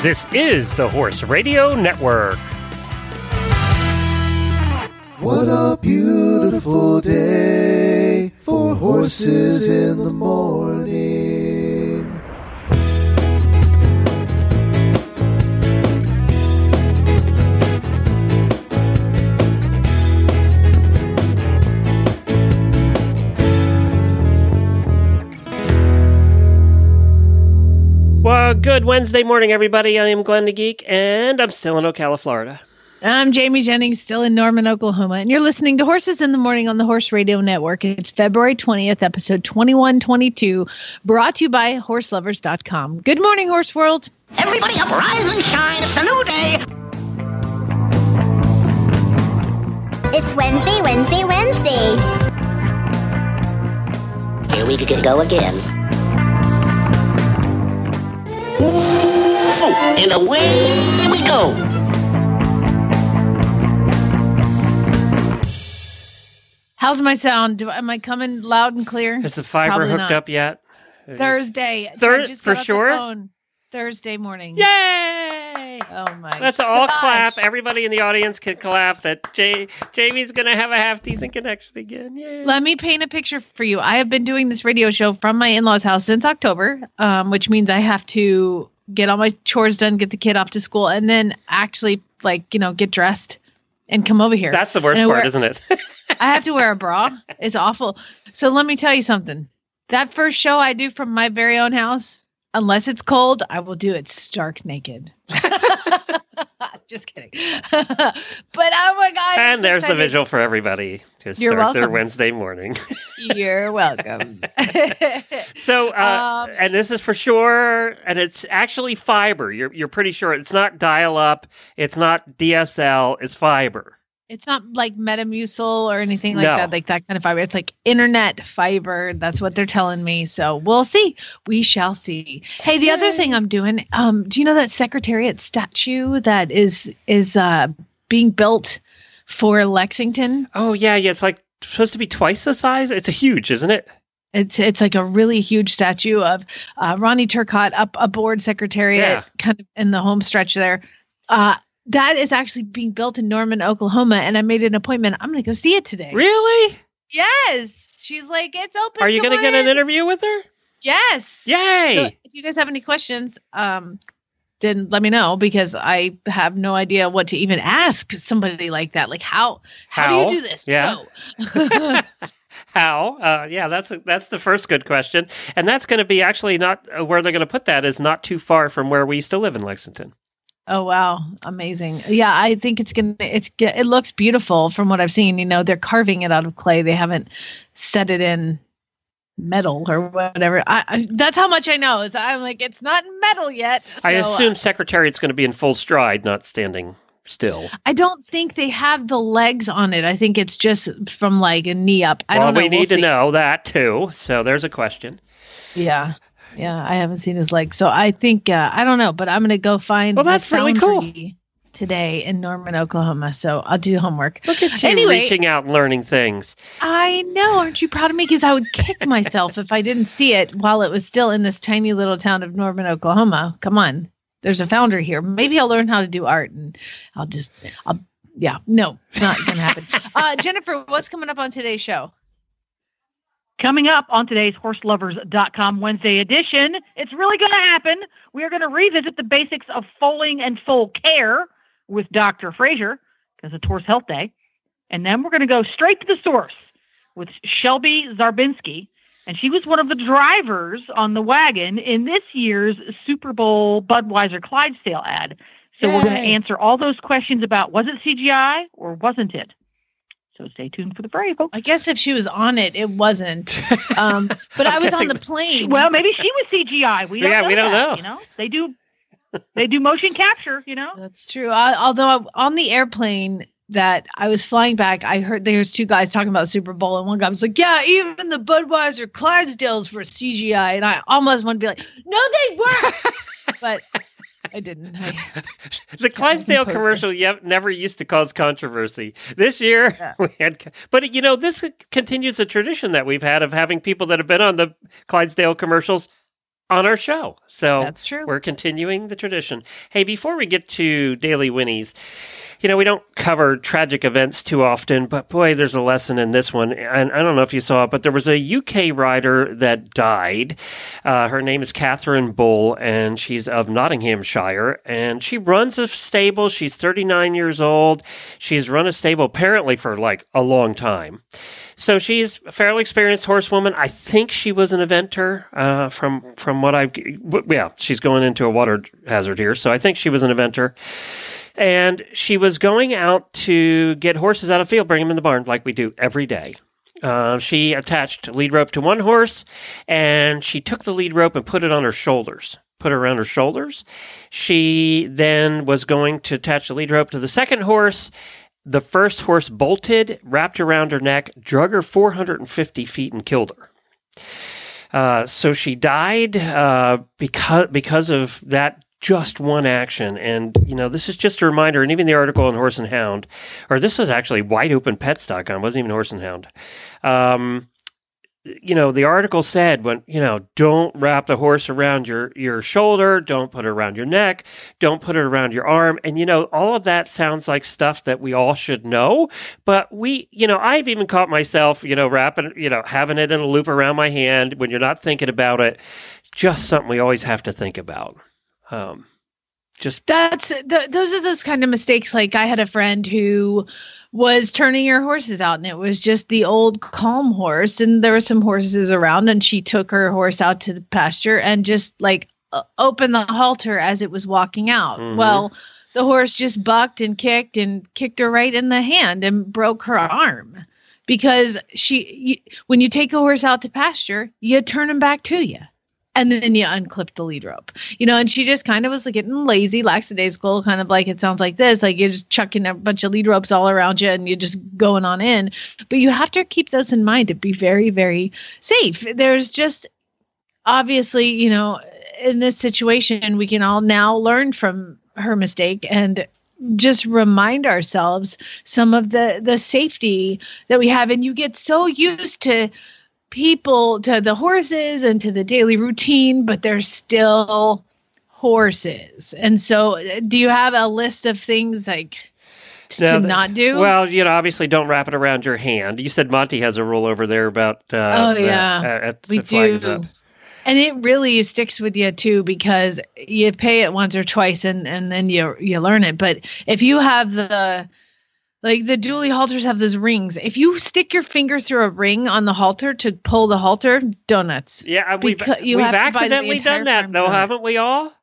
This is the Horse Radio Network. What a beautiful day for horses in the morning. Well, good Wednesday morning, everybody. I am Glenn the Geek, and I'm still in Ocala, Florida. I'm Jamie Jennings, still in Norman, Oklahoma, and you're listening to Horses in the Morning on the Horse Radio Network. It's February 20th, episode 2122, brought to you by HorseLovers.com. Good morning, Horse World. Everybody up, rise and shine. It's a new day. It's Wednesday. Here we go again. And away we go. How's my sound? Am I coming loud and clear? Is the fiber Probably hooked not. up yet? Thursday. Third, I just for got off the sure? phone. Thursday morning. Yay! Oh my Let's all gosh. clap. Everybody in the audience can clap that Jamie's going to have a half-decent connection again. Yay. Let me paint a picture for you. I have been doing this radio show from my in-laws' house since October, which means I have to get all my chores done, get the kid off to school, and then actually, get dressed and come over here. That's the worst part, isn't it? I have to wear a bra. It's awful. So let me tell you something. That first show I do from my very own house, unless it's cold, I will do it stark naked. Just kidding. But oh my God. I'm And so there's excited. the visual for everybody to You're start their welcome. Wednesday morning. You're welcome. So, and this is for sure, and it's actually fiber. You're pretty sure it's not dial-up, it's not DSL, it's fiber. It's not like Metamucil or anything like No. that, like that kind of fiber. It's like internet fiber. That's what they're telling me. So we'll see. We shall see. Hey, the other thing I'm doing, do you know that Secretariat statue that is being built for Lexington? Oh, yeah, it's like supposed to be twice the size. It's a huge, isn't it? It's like a really huge statue of Ronnie Turcotte up aboard Secretariat, kind of in the home stretch there. That is actually being built in Norman, Oklahoma, and I made an appointment. I'm going to go see it today. Really? Yes. She's like, it's open. Are you going to get an interview with her? Yes. Yay! So if you guys have any questions, then let me know, because I have no idea what to even ask somebody like that. Like, how do you do this? Yeah. No. How? Yeah, that's the first good question. And that's going to be actually not where they're going to put that is not too far from where we used to live in Lexington. Oh, wow. Amazing. Yeah, I think it looks beautiful from what I've seen. They're carving it out of clay. They haven't set it in metal or whatever. That's how much I know. I'm like, it's not metal yet. So, I assume Secretariat's going to be in full stride, not standing still. I don't think they have the legs on it. I think it's just from like a knee up. I don't know. We need to see. know that too. So there's a question. Yeah. Yeah, I haven't seen his legs. So I think, I don't know, but I'm going to go find that's really foundry today in Norman, Oklahoma. So I'll do homework. Look at you Anyway, reaching out and learning things. I know. Aren't you proud of me? Because I would kick myself if I didn't see it while it was still in this tiny little town of Norman, Oklahoma. Come on. There's a foundry here. Maybe I'll learn how to do art, and no, not going to happen. Jennifer, what's coming up on today's show? Coming up on today's HorseLovers.com Wednesday edition, it's really going to happen. We are going to revisit the basics of foaling and foal care with Dr. Frazier, because it's Horse Health Day. And then we're going to go straight to the source with Shelby Zarbinski. And she was one of the drivers on the wagon in this year's Super Bowl Budweiser Clydesdale ad. So we're going to answer all those questions about, was it CGI or wasn't it? So stay tuned for the fray, folks. I guess if she was on it, it wasn't. But I was on the plane. Well, maybe she was CGI. We don't know. You know. They do motion capture, That's true. Although on the airplane that I was flying back, I heard there's two guys talking about Super Bowl, and one guy was like, yeah, even the Budweiser Clydesdales were CGI. And I almost want to be like, no, they weren't. But I didn't. The Clydesdale commercial never used to cause controversy. This year, we had, but this continues a tradition that we've had of having people that have been on the Clydesdale commercials on our show. So That's true. We're continuing the tradition. Hey, before we get to Daily Winnies, we don't cover tragic events too often, but boy, there's a lesson in this one. And I don't know if you saw it, but there was a UK rider that died. Her name is Catherine Bull, and she's of Nottinghamshire, and she runs a stable. She's 39 years old. She's run a stable apparently for like a long time. So she's a fairly experienced horsewoman. I think she was an eventer from what she's going into a water hazard here. So I think she was an eventer. And she was going out to get horses out of field, bring them in the barn like we do every day. She attached a lead rope to one horse, and she took the lead rope and put it on her shoulders. Put it around her shoulders. She then was going to attach the lead rope to the second horse. The first horse bolted, wrapped around her neck, drug her 450 feet, and killed her. So she died because of that just one action. And, this is just a reminder, and even the article on Horse and Hound, or this was actually wideopenpets.com, wasn't even Horse and Hound. The article said, don't wrap the horse around your shoulder, don't put it around your neck, don't put it around your arm. And, all of that sounds like stuff that we all should know. But I've even caught myself, wrapping, having it in a loop around my hand when you're not thinking about it. Just something we always have to think about. Those are those kind of mistakes. Like I had a friend who was turning her horses out, and it was just the old calm horse, and there were some horses around, and she took her horse out to the pasture and just opened the halter as it was walking out. Mm-hmm. Well, the horse just bucked and kicked her right in the hand and broke her arm, because when you take a horse out to pasture, you turn him back to you. And then you unclip the lead rope, and she just kind of was getting lazy, lackadaisical, kind of like it sounds like this, like you're just chucking a bunch of lead ropes all around you and you're just going on in. But you have to keep those in mind to be very, very safe. There's just obviously, in this situation, we can all now learn from her mistake and just remind ourselves some of the safety that we have. And you get so used to people, to the horses and to the daily routine, but they're still horses. And so do you have a list of things to not do? Well, obviously don't wrap it around your hand. You said Monty has a rule over there about we do. Up. And it really sticks with you too, because you pay it once or twice and then you learn it. But if you have the dually halters have those rings. If you stick your finger through a ring on the halter to pull the halter, donuts. Yeah, we've accidentally done that, though, haven't we all?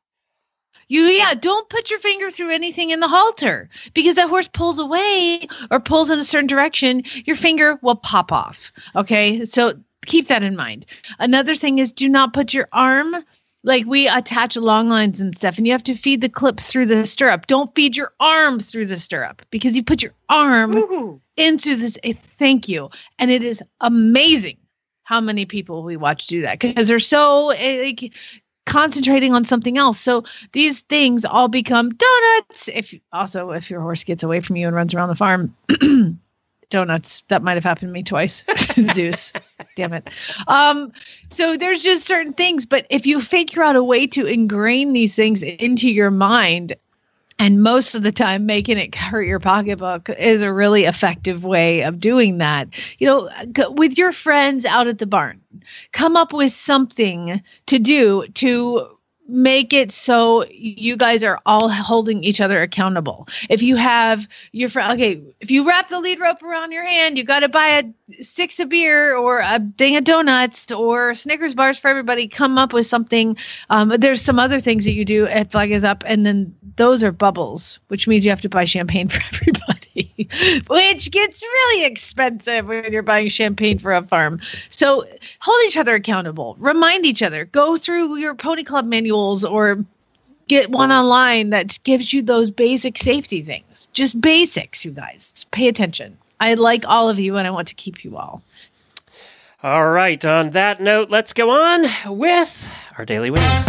Don't put your finger through anything in the halter, because that horse pulls away or pulls in a certain direction. Your finger will pop off. Okay, so keep that in mind. Another thing is, do not put your arm. We attach long lines and stuff, and you have to feed the clips through the stirrup. Don't feed your arm through the stirrup, because you put your arm into this. Thank you. And it is amazing how many people we watch do that, because they're so concentrating on something else. So these things all become donuts. If your horse gets away from you and runs around the farm, donuts. That might have happened to me twice. Zeus. Damn it. So there's just certain things, but if you figure out a way to ingrain these things into your mind, and most of the time making it hurt your pocketbook is a really effective way of doing that. With your friends out at the barn, come up with something to do to make it so you guys are all holding each other accountable. If you have your friend, if you wrap the lead rope around your hand, you got to buy a 6 of beer or a dang of donuts or Snickers bars for everybody. Come up with something. There's some other things that you do at Flag Is Up, and then those are bubbles, which means you have to buy champagne for everybody, which gets really expensive when you're buying champagne for a farm. So hold each other accountable. Remind each other. Go through your Pony Club manuals or get one online that gives you those basic safety things. Just basics, you guys. Pay attention. I like all of you, and I want to keep you all. All right. On that note, let's go on with our Daily Winnies.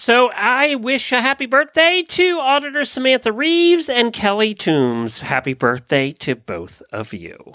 So I wish a happy birthday to Auditor Samantha Reeves and Kelly Toombs. Happy birthday to both of you.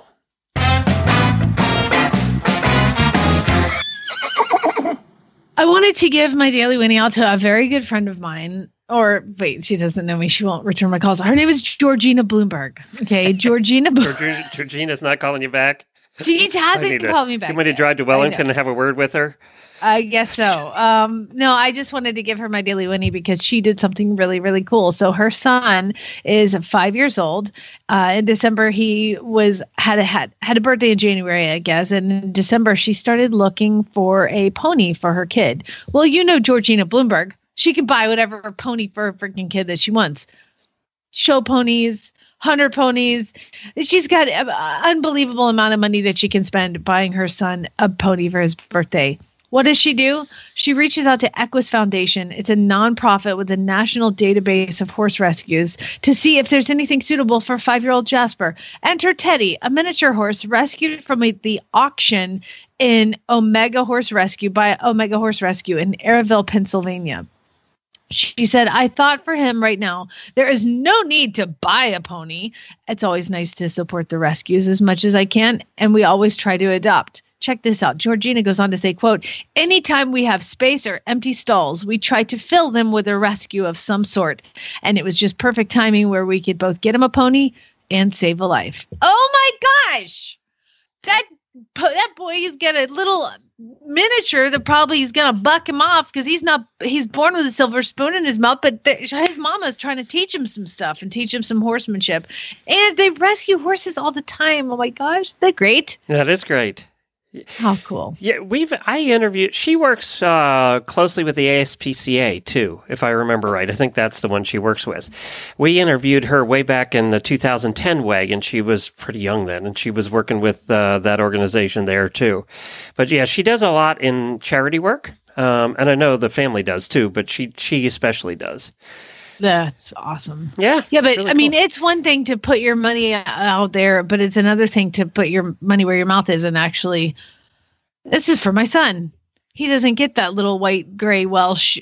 I wanted to give my daily Winnie out to a very good friend of mine. Or wait, she doesn't know me. She won't return my calls. Her name is Georgina Bloomberg. Okay, Georgina. Georgina's not calling you back. She hasn't called me back. You want to drive to Wellington and have a word with her? I guess so. No, I just wanted to give her my daily Winnie because she did something really, really cool. So her son is 5 years old. In December, he had a birthday in January, I guess. And in December, she started looking for a pony for her kid. Well, you know Georgina Bloomberg. She can buy whatever pony for her freaking kid that she wants. Show ponies, hunter ponies. She's got an unbelievable amount of money that she can spend buying her son a pony for his birthday. What does she do? She reaches out to Equus Foundation. It's a nonprofit with a national database of horse rescues to see if there's anything suitable for 5-year-old Jasper. Enter Teddy, a miniature horse rescued from the auction in Omega Horse Rescue by Omega Horse Rescue in Airville, Pennsylvania. She said, I thought for him right now, there is no need to buy a pony. It's always nice to support the rescues as much as I can, and we always try to adopt. Check this out. Georgina goes on to say, quote, anytime we have space or empty stalls, we try to fill them with a rescue of some sort. And it was just perfect timing where we could both get him a pony and save a life. Oh my gosh. That boy is got a little miniature that probably is going to buck him off because he's born with a silver spoon in his mouth, but his mama's trying to teach him some stuff and teach him some horsemanship. And they rescue horses all the time. Oh my gosh. They're great. That is great. How cool. Yeah, I interviewed, she works closely with the ASPCA too, if I remember right. I think that's the one she works with. We interviewed her way back in the 2010 wagon. She was pretty young then, and she was working with that organization there too. But yeah, she does a lot in charity work, and I know the family does too, but she especially does. That's awesome. Yeah. Yeah, but really I mean, cool. it's one thing to put your money out there, but it's another thing to put your money where your mouth is and actually, this is for my son. He doesn't get that little white, gray Welsh,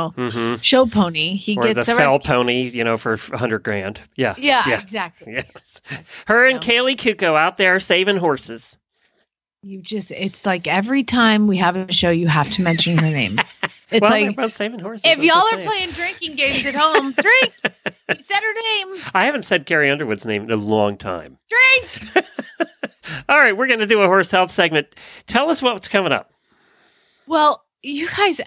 show pony. He or gets the fell pony, for $100,000. Yeah. Yeah, exactly. Yes. Her and Kaylee Kuko out there saving horses. It's like every time we have a show, you have to mention her name. It's well, like, they're both saving horses. if y'all are playing drinking games at home, drink. You said her name. I haven't said Carrie Underwood's name in a long time. Drink. All right, we're going to do a horse health segment. Tell us what's coming up. Well, you guys,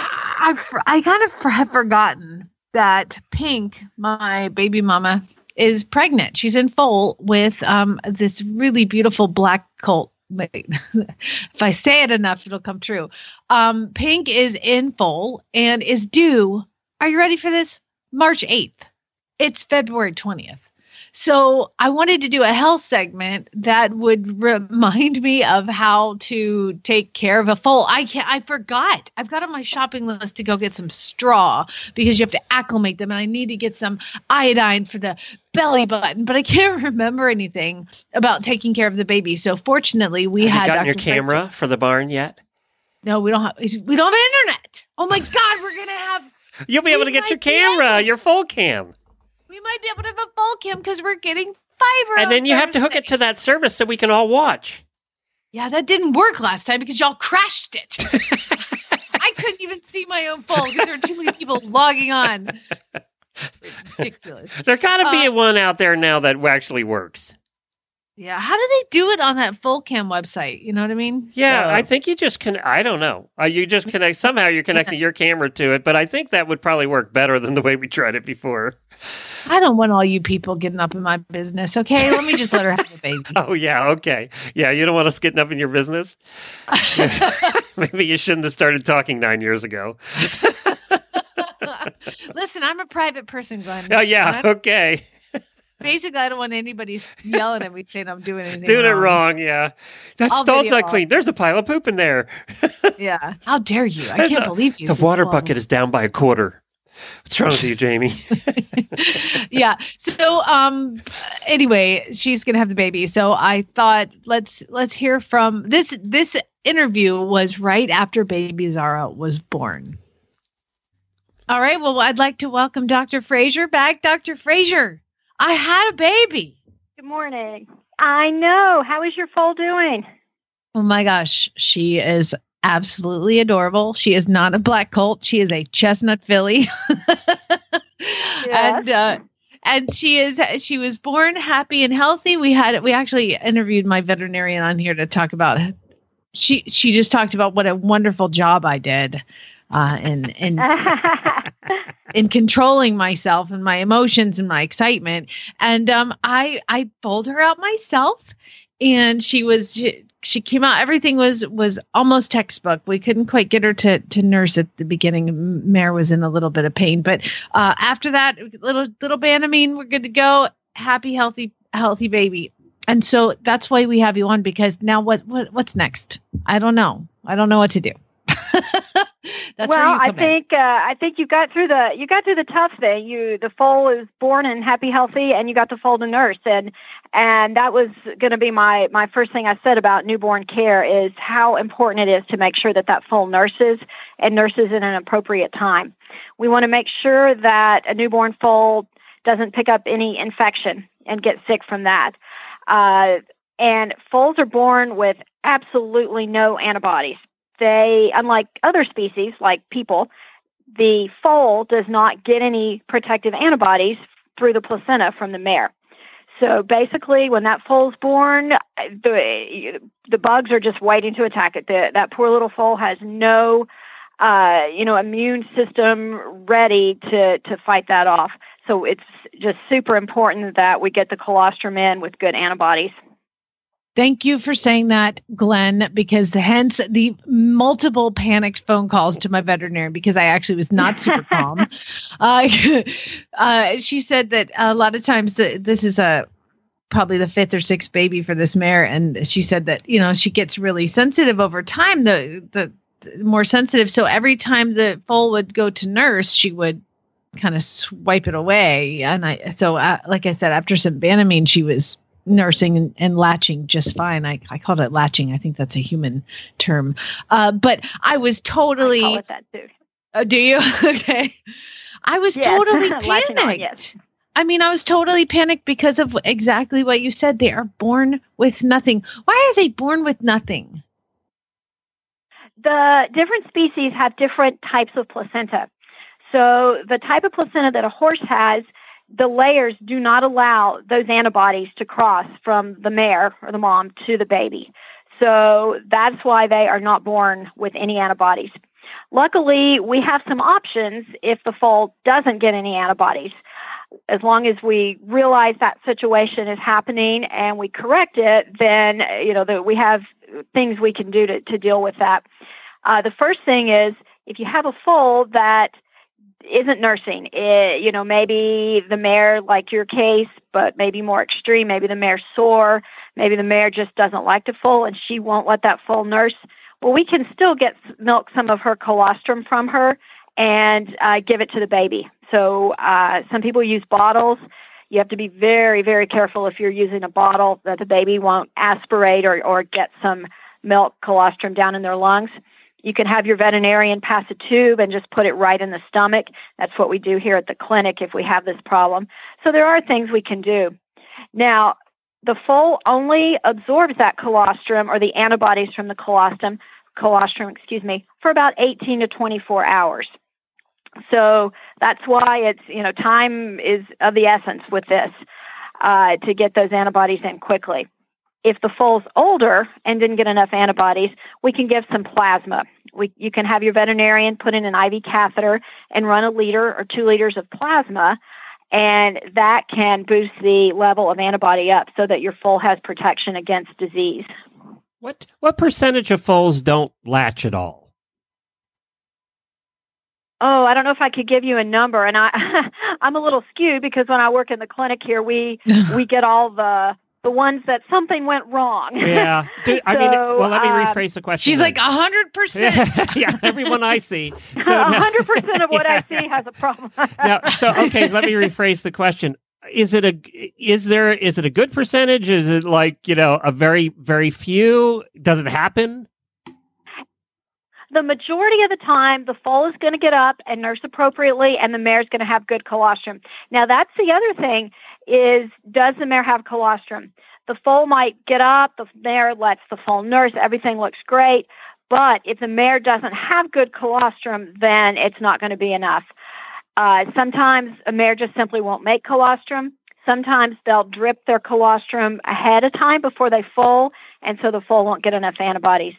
I kind of have forgotten that Pink, my baby mama, is pregnant. She's in foal with this really beautiful black colt. Wait, if I say it enough, it'll come true. Pink is in foal and is due. Are you ready for this? March 8th. It's February 20th. So I wanted to do a health segment that would remind me of how to take care of a foal. I forgot. I've got on my shopping list to go get some straw because you have to acclimate them, and I need to get some iodine for the belly button, but I can't remember anything about taking care of the baby. So fortunately, we had. Have you gotten Dr. your camera for the barn yet? No, we don't have internet. Oh my God, we're gonna have. You'll be able to get your camera, your full cam. We might be able to have a full cam because we're getting fiber. And then you have to hook it to that service so we can all watch. Yeah, that didn't work last time because y'all crashed it. I couldn't even see my own phone because there were too many people logging on. Ridiculous. There gotta be one out there now that actually works. Yeah, how do they do it on that full cam website? You know what I mean? Yeah, I think you just can. I don't know. You just connect. Somehow you're connecting your camera to it, but I think that would probably work better than the way we tried it before. I don't want all you people getting up in my business. Okay, let me just let her have a baby. Oh yeah, okay, yeah. You don't want us getting up in your business. Maybe you shouldn't have started talking 9 years ago. Listen, I'm a private person, Glenn. Oh yeah, okay. Basically, I don't want anybody yelling at me saying I'm doing anything Doing wrong. it wrong, yeah. That I'll stall's video not clean. There's a pile of poop in there. Yeah. How dare you? I can't believe you. The water bucket is down by a quarter. What's wrong with you, Jamie? Yeah. So, anyway, she's going to have the baby. So I thought, let's hear from this interview was right after baby Zara was born. All right. Well, I'd like to welcome Dr. Fraser back. Dr. Fraser, I had a baby. Good morning. I know. How is your foal doing? Oh my gosh. She is absolutely adorable. She is not a black colt. She is a chestnut filly. Yes. And she was born happy and healthy. We actually interviewed my veterinarian on here to talk about it. She just talked about what a wonderful job I did in controlling myself and my emotions and my excitement. And I bowled her out myself, and she came out. Everything was almost textbook. We couldn't quite get her to nurse at the beginning. Mare was in a little bit of pain, but after that, little Banamine, we're good to go. Happy, healthy baby. And so that's why we have you on, because now what's next? I don't know. I don't know what to do. That's well, I think you got through the tough thing. The foal is born and happy, healthy, and you got the foal to nurse, and that was going to be my first thing I said about newborn care is how important it is to make sure that foal nurses in an appropriate time. We want to make sure that a newborn foal doesn't pick up any infection and get sick from that. And foals are born with absolutely no antibodies. They, unlike other species like people, the foal does not get any protective antibodies through the placenta from the mare. So basically, when that foal's born, the bugs are just waiting to attack it. That poor little foal has no, immune system ready to fight that off. So it's just super important that we get the colostrum in with good antibodies. Thank you for saying that, Glenn, because hence the multiple panicked phone calls to my veterinarian, because I actually was not super calm. She said that a lot of times this is probably the fifth or sixth baby for this mare. And she said that, she gets really sensitive over time, the more sensitive. So every time the foal would go to nurse, she would kind of swipe it away. And like I said, after some Banamine, she was nursing and latching just fine. I called it latching. I think that's a human term. But I was totally. I call it that too. Do you? Okay. I was totally panicked. On, yes. I mean, I was totally panicked because of exactly what you said. They are born with nothing. Why are they born with nothing? The different species have different types of placenta. So the type of placenta that a horse has, the layers do not allow those antibodies to cross from the mare or the mom to the baby. So that's why they are not born with any antibodies. Luckily, we have some options if the foal doesn't get any antibodies. As long as we realize that situation is happening and we correct it, then we have things we can do to deal with that. The first thing is if you have a foal that isn't nursing, maybe the mare, like your case, but maybe more extreme, maybe the mare's sore, maybe the mare just doesn't like the foal and she won't let that foal nurse. Well, we can still milk some of her colostrum from her and give it to the baby. So some people use bottles. You have to be very, very careful if you're using a bottle that the baby won't aspirate or get some milk colostrum down in their lungs. You can have your veterinarian pass a tube and just put it right in the stomach. That's what we do here at the clinic if we have this problem. So there are things we can do. Now, the foal only absorbs that colostrum or the antibodies from the colostrum, for about 18 to 24 hours. So that's why it's, time is of the essence with this to get those antibodies in quickly. If the foal's older and didn't get enough antibodies, we can give some plasma. You can have your veterinarian put in an IV catheter and run 1 liter or 2 liters of plasma, and that can boost the level of antibody up so that your foal has protection against disease. What percentage of foals don't latch at all? Oh, I don't know if I could give you a number, and I'm a little skewed because when I work in the clinic here, we get all the ones that something went wrong. Yeah. Let me rephrase the question. She's like 100%. Yeah, everyone I see. So 100% of what I see has a problem. So let me rephrase the question. Is it a good percentage? Is it like, a very, very few? Does it happen? the majority of the time, the foal is going to get up and nurse appropriately, and the mare is going to have good colostrum. Now, that's the other thing is, does the mare have colostrum? The foal might get up, the mare lets the foal nurse, everything looks great, but if the mare doesn't have good colostrum, then it's not going to be enough. Sometimes a mare just simply won't make colostrum. Sometimes they'll drip their colostrum ahead of time before they foal, and so the foal won't get enough antibodies.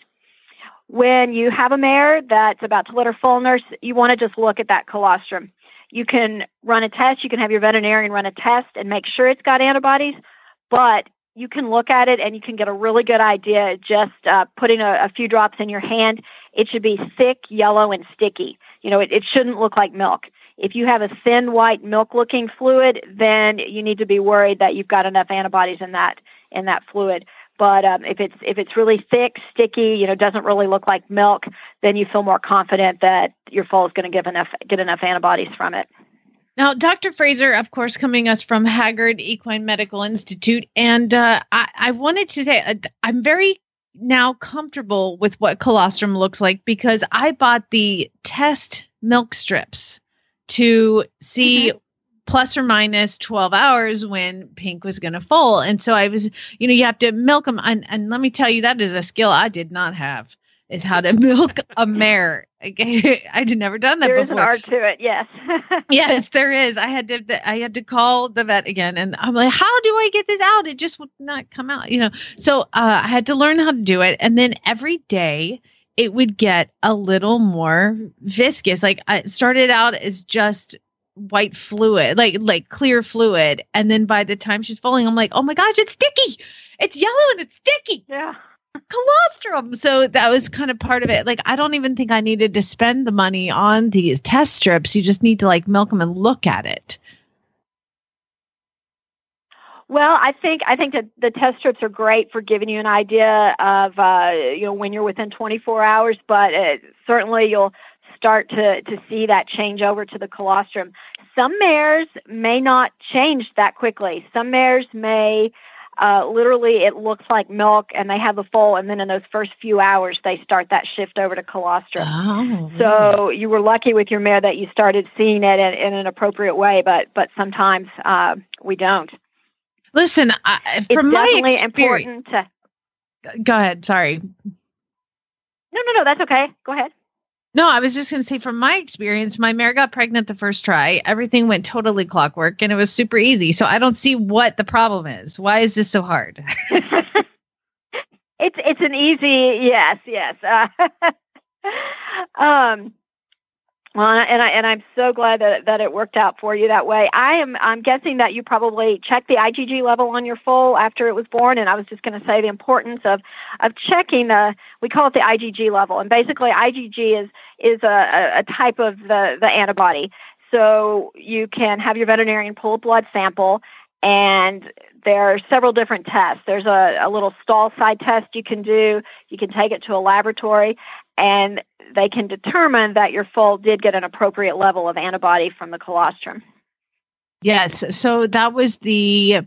When you have a mare that's about to let her foal nurse, you want to just look at that colostrum. You can run a test. You can have your veterinarian run a test and make sure it's got antibodies, but you can look at it and you can get a really good idea just putting a few drops in your hand. It should be thick, yellow, and sticky. It shouldn't look like milk. If you have a thin, white, milk-looking fluid, then you need to be worried that you've got enough antibodies in that fluid. But if it's really thick, sticky, doesn't really look like milk, then you feel more confident that your foal is going to get enough antibodies from it. Now, Dr. Fraser, of course, coming us from Haggard Equine Medical Institute, and I wanted to say I'm very now comfortable with what colostrum looks like because I bought the test milk strips to see plus or minus 12 hours when Pink was going to foal. And so I was, you have to milk them. And let me tell you, that is a skill I did not have, is how to milk a mare. I had never done that before. There is an art to it, yes. Yes, there is. I had to call the vet again, and I'm like, how do I get this out? It just would not come out, So I had to learn how to do it, and then every day it would get a little more viscous. Like I started out as just white fluid, like clear fluid, and then by the time she's foaling, I'm like, oh my gosh, it's sticky! It's yellow and it's sticky. Yeah. Colostrum. So that was kind of part of it. Like, I don't even think I needed to spend the money on these test strips. You just need to milk them and look at it. Well, I think that the test strips are great for giving you an idea of, when you're within 24 hours, but certainly you'll start to see that change over to the colostrum. Some mares may not change that quickly. Some mares may literally, it looks like milk and they have the foal, and then in those first few hours, they start that shift over to colostrum. Oh, so you were lucky with your mare that you started seeing it in an appropriate way, but sometimes we don't. Listen, from my experience, important to... Go ahead. Sorry. No, that's okay. Go ahead. No, I was just going to say, from my experience, my mare got pregnant the first try. Everything went totally clockwork, and it was super easy. So I don't see what the problem is. Why is this so hard? It's an easy yes. Well, and I'm so glad that it worked out for you that way. I'm guessing that you probably checked the IgG level on your foal after it was born, and I was just going to say the importance of checking we call it the IgG level, and basically IgG is a type of the antibody. So you can have your veterinarian pull a blood sample, and there are several different tests. There's a little stall side test you can do. You can take it to a laboratory, and they can determine that your foal did get an appropriate level of antibody from the colostrum. Yes. So that was the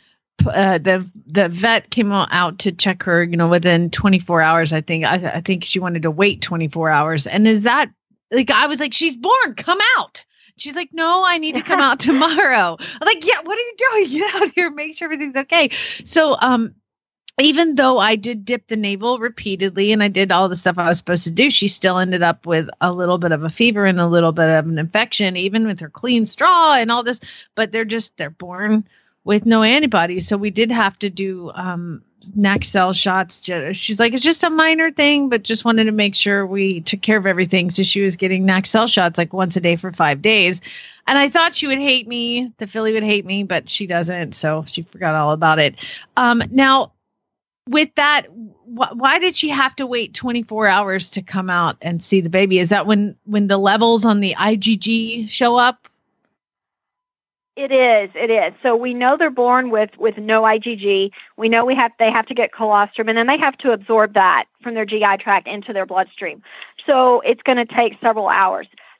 vet came out to check her, within 24 hours. I think she wanted to wait 24 hours. And is that I was like, she's born, come out. She's like, no, I need to come out tomorrow. I'm like, yeah, what are you doing? Get out here, make sure everything's okay. So, even though I did dip the navel repeatedly and I did all the stuff I was supposed to do, she still ended up with a little bit of a fever and a little bit of an infection, even with her clean straw and all this. But they're born with no antibodies. So we did have to do Naxel shots. She's like, it's just a minor thing, but just wanted to make sure we took care of everything. So she was getting Naxel shots once a day for 5 days. And I thought she would hate me. The filly would hate me, but she doesn't. So she forgot all about it. Now, with that, why did she have to wait 24 hours to come out and see the baby? Is that when the levels on the IgG show up? It is. So we know they're born with no IgG. We know they have to get colostrum, and then they have to absorb that from their GI tract into their bloodstream. So it's going to take several hours.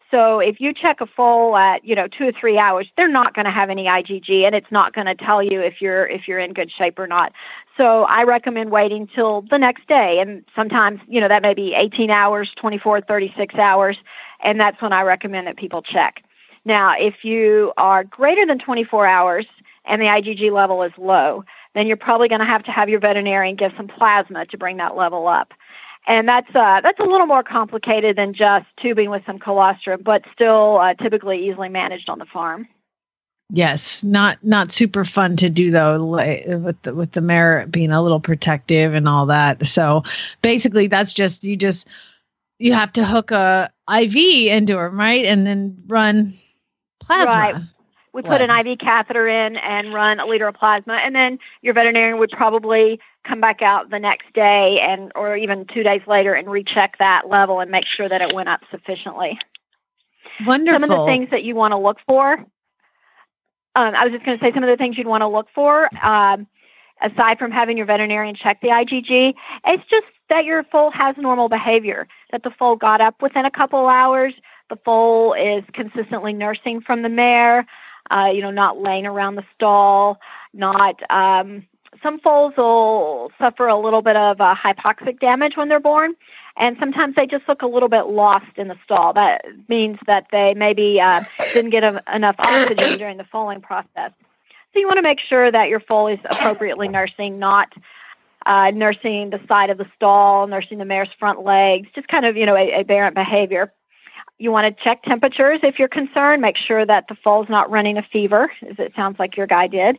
So if you check a foal at 2 or 3 hours, they're not going to have any IgG, and it's not going to tell you if you're in good shape or not. So I recommend waiting till the next day, and sometimes that may be 18 hours, 24, 36 hours, and that's when I recommend that people check. Now, if you are greater than 24 hours and the IgG level is low, then you're probably going to have your veterinarian give some plasma to bring that level up. And that's a little more complicated than just tubing with some colostrum, but still typically easily managed on the farm. Yes, not super fun to do though, with the mare being a little protective and all that. So basically, that's just you have to hook a IV into her, right, and then run plasma. Right. We put an IV catheter in and run a liter of plasma, and then your veterinarian would probably come back out the next day or even 2 days later and recheck that level and make sure that it went up sufficiently. Wonderful. Some of the things that you want to look for, I was just going to say some of the things you'd want to look for, aside from having your veterinarian check the IgG, it's just that your foal has normal behavior, that the foal got up within a couple hours, the foal is consistently nursing from the mare, not laying around the stall, not some foals will suffer a little bit of hypoxic damage when they're born, and sometimes they just look a little bit lost in the stall. That means that they maybe didn't get enough oxygen during the foaling process. So you want to make sure that your foal is appropriately nursing, not nursing the side of the stall, nursing the mare's front legs, just kind of, aberrant behavior. You want to check temperatures if you're concerned. Make sure that the foal's not running a fever, as it sounds like your guy did.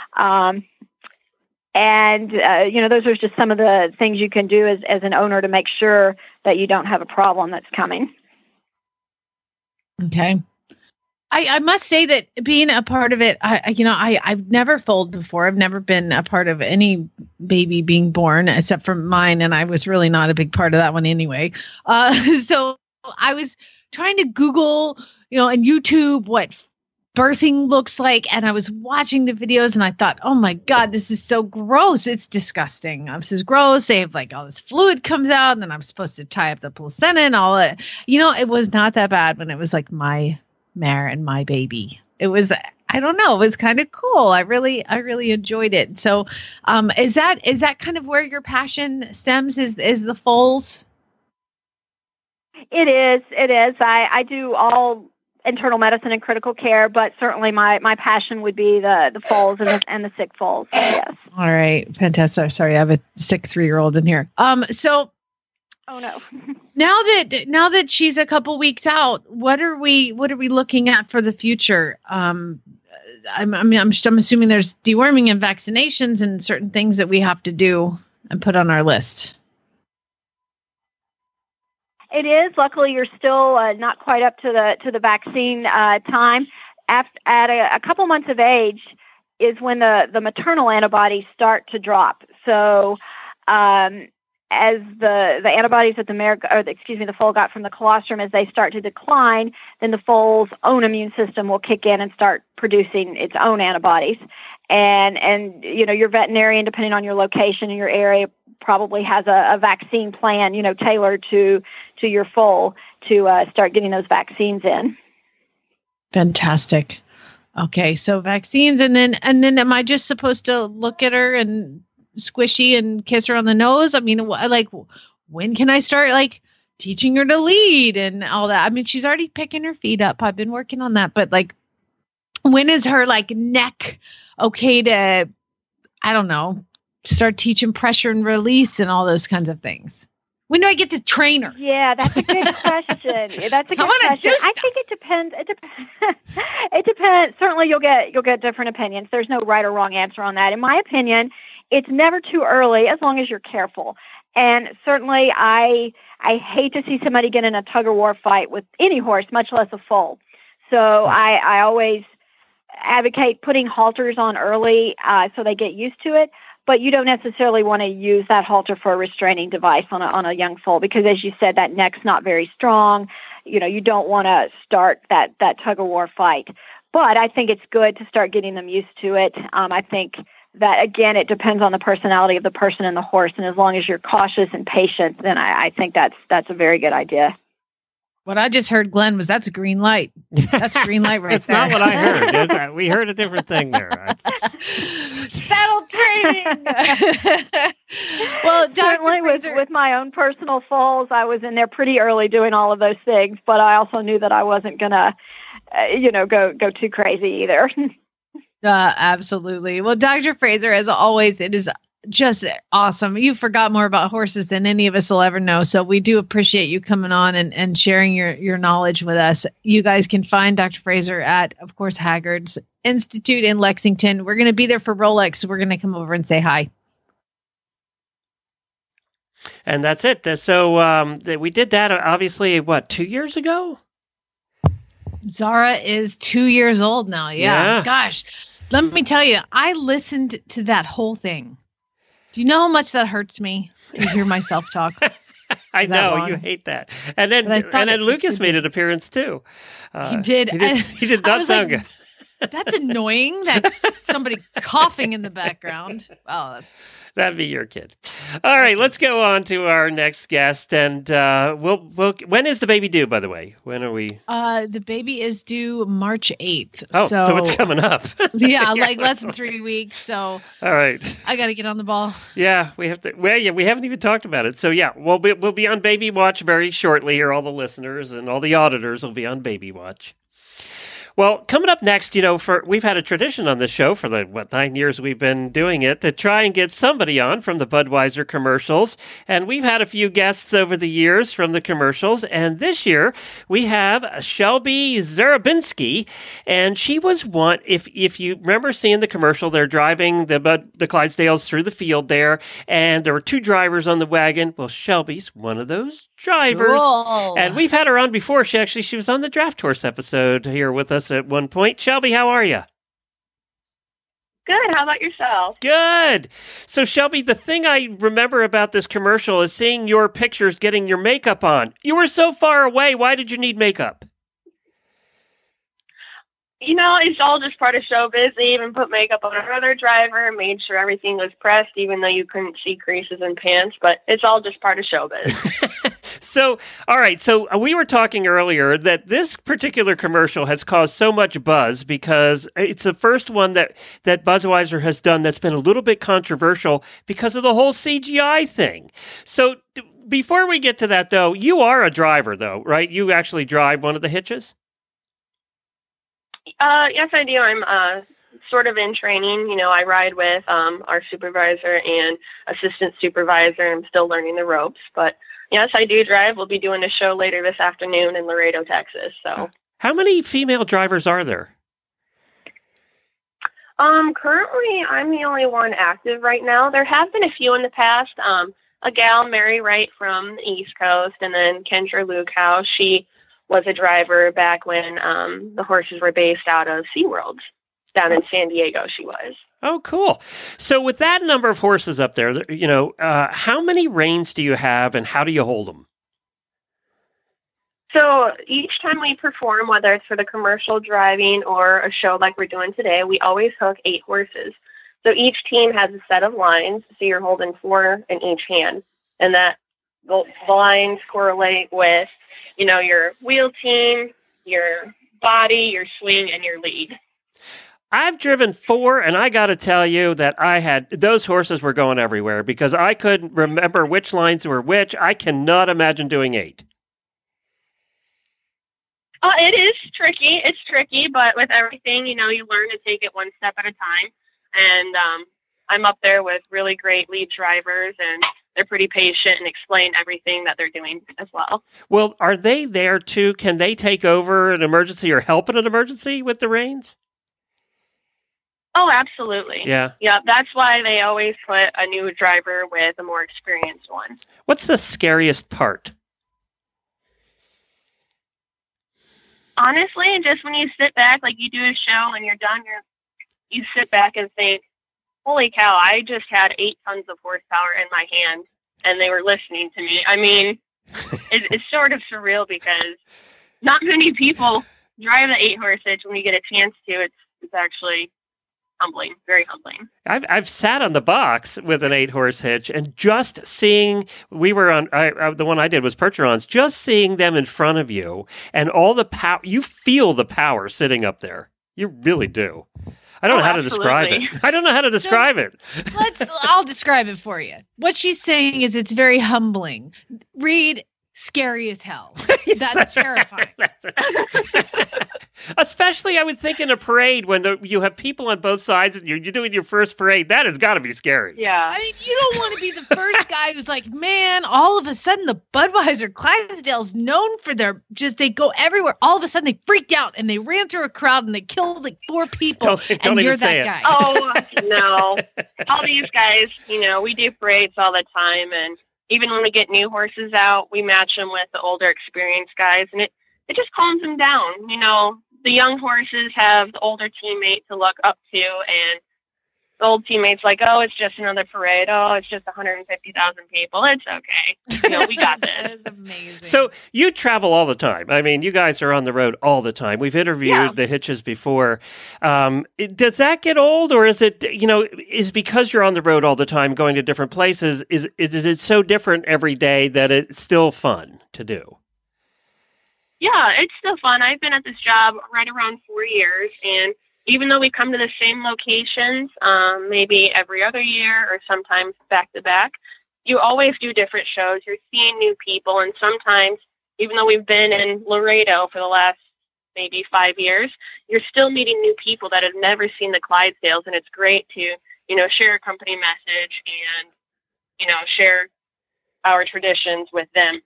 Those are just some of the things you can do as an owner to make sure that you don't have a problem that's coming. Okay. I must say that being a part of it, I've never foaled before. I've never been a part of any baby being born except for mine, and I was really not a big part of that one anyway. So I was trying to Google, and YouTube what birthing looks like, and I was watching the videos, and I thought, oh my God, this is so gross. It's disgusting. This is gross. They have all this fluid comes out, and then I'm supposed to tie up the placenta and all that. It was not that bad when it was like my mare and my baby. It was, I don't know, it was kind of cool. I really enjoyed it. So is that kind of where your passion stems, is the foals? It is. I do all internal medicine and critical care, but certainly my passion would be the foals and the sick foals. Yes. All right. Fantastic. Sorry, I have a sick 3-year-old in here. Oh no. Now that she's a couple weeks out, what are we looking at for the future? I'm assuming there's deworming and vaccinations and certain things that we have to do and put on our list. It is. Luckily, you're still not quite up to the vaccine time. At a couple months of age is when the maternal antibodies start to drop. So as the antibodies that the foal got from the colostrum, as they start to decline, then the foal's own immune system will kick in and start producing its own antibodies. And your veterinarian, depending on your location in your area, probably has a vaccine plan, tailored to your foal to start getting those vaccines in. Fantastic. Okay, so vaccines, and then am I just supposed to look at her and squishy and kiss her on the nose? I mean, when can I start teaching her to lead and all that? I mean, she's already picking her feet up. I've been working on that, but when is her neck okay to, I don't know, start teaching pressure and release and all those kinds of things? When do I get to train her? Yeah, that's a good question. That's a good question. I think it depends. It depends. Certainly, you'll get different opinions. There's no right or wrong answer on that. In my opinion, it's never too early as long as you're careful. And certainly, I hate to see somebody get in a tug of war fight with any horse, much less a foal. So yes. I always advocate putting halters on early so they get used to it. But you don't necessarily want to use that halter for a restraining device on a young foal because, as you said, that neck's not very strong. You don't want to start that tug of war fight. But I think it's good to start getting them used to it. I think that, again, it depends on the personality of the person and the horse. And as long as you're cautious and patient, then I think that's a very good idea. What I just heard, Glenn, was that's a green light. That's a green light right That's there. not what I heard. We heard a different thing there. Saddle training. Well, Certainly with my own personal foals, I was in there pretty early doing all of those things, but I also knew that I wasn't going to, go too crazy either. Absolutely. Well, Dr. Fraser, as always, it is just awesome. You forgot more about horses than any of us will ever know. So we do appreciate you coming on and sharing your knowledge with us. You guys can find Dr. Fraser at, of course, Haggard's Institute in Lexington. We're going to be there for Rolex. So we're going to come over and say hi. And that's it. So we did that, obviously, 2 years ago? Zara is 2 years old now. Yeah. Gosh, let me tell you, I listened to that whole thing. Do you know how much that hurts me to hear myself talk? I know you hate that. And then Lucas made an appearance too. He did. He did not sound good. That's annoying. That somebody coughing in the background. Oh, that'd be your kid. All right, let's go on to our next guest. And we'll. When is the baby due? By the way, when are we? The baby is due March 8th. Oh, so it's coming up. Yeah, like less than 3 weeks. So. All right. I got to get on the ball. Yeah, we have to. Well, yeah, we haven't even talked about it. So yeah, we'll be on Baby Watch very shortly. Or all the listeners and all the auditors will be on Baby Watch. Well, coming up next, we've had a tradition on this show for the 9 years we've been doing it to try and get somebody on from the Budweiser commercials. And we've had a few guests over the years from the commercials. And this year we have Shelby Zarabinski. And she was one, if you remember seeing the commercial, they're driving the Clydesdales through the field there. And there were two drivers on the wagon. Well, Shelby's one of those drivers. Cool. And we've had her on before. She was on the Draft Horse episode here with us at one point. Shelby, how are you? Good. How about yourself? Good. So, Shelby, the thing I remember about this commercial is seeing your pictures getting your makeup on. You were so far away. Why did you need makeup? It's all just part of showbiz. They even put makeup on our other driver, made sure everything was pressed, even though you couldn't see creases in pants. But it's all just part of showbiz. So, all right. So we were talking earlier that this particular commercial has caused so much buzz because it's the first one that Budweiser has done that's been a little bit controversial because of the whole CGI thing. So before we get to that, though, you are a driver, though, right? You actually drive one of the hitches? Yes, I do. I'm sort of in training. I ride with our supervisor and assistant supervisor. I'm still learning the ropes, but yes, I do drive. We'll be doing a show later this afternoon in Laredo, Texas. So, how many female drivers are there? Currently, I'm the only one active right now. There have been a few in the past. A gal, Mary Wright from the East Coast, and then Kendra Lukehouse. She was a driver back when the horses were based out of SeaWorld down in San Diego. She was. Oh, cool. So with that number of horses up there, how many reins do you have and how do you hold them? So each time we perform, whether it's for the commercial driving or a show like we're doing today, we always hook 8 horses. So each team has a set of lines. So you're holding 4 in each hand. And that the lines correlate with your wheel team, your body, your swing, and your lead. I've driven 4, and I got to tell you that those horses were going everywhere because I couldn't remember which lines were which. I cannot imagine doing 8. It is tricky. It's tricky, but with everything, you learn to take it one step at a time. And I'm up there with really great lead drivers, and they're pretty patient and explain everything that they're doing as well. Well, are they there too? Can they take over an emergency or help in an emergency with the reins? Oh, absolutely. Yeah. Yeah, that's why they always put a new driver with a more experienced one. What's the scariest part? Honestly, just when you sit back, like you do a show and you're done, you sit back and think, holy cow, I just had 8 tons of horsepower in my hand, and they were listening to me. I mean, it's sort of surreal because not many people drive the 8-horse hitch. When you get a chance to, it's actually humbling, very humbling. I've sat on the box with an 8-horse hitch, and just seeing, we were on, the one I did was Percherons, just seeing them in front of you and all the power, you feel the power sitting up there. You really do. I don't know how to describe it. I don't know how to describe it. I'll describe it for you. What she's saying is it's very humbling. Reed, scary as hell. Yes, That's terrifying. That's right. Especially, I would think, in a parade when you have people on both sides and you're doing your first parade. That has got to be scary. Yeah. I mean, you don't want to be the first guy who's like, man, all of a sudden the Budweiser Clydesdale's known for they go everywhere. All of a sudden they freaked out and they ran through a crowd and they killed like 4 people. Don't and even you're say that it. guy. Oh, no. All these guys, we do parades all the time. And even when we get new horses out, we match them with the older experienced guys. And it just calms them down. The young horses have the older teammate to look up to, and the old teammate's like, oh, it's just another parade. Oh, it's just 150,000 people. It's okay. We got this. That is amazing. So you travel all the time. I mean, you guys are on the road all the time. We've interviewed the hitches before. Does that get old, or is it, is because you're on the road all the time going to different places, is it so different every day that it's still fun to do? Yeah, it's still fun. I've been at this job right around 4 years, and even though we come to the same locations, maybe every other year or sometimes back to back, you always do different shows. You're seeing new people, and sometimes, even though we've been in Laredo for the last maybe 5 years, you're still meeting new people that have never seen the Clydesdales, and it's great to, share a company message and, share our traditions with them.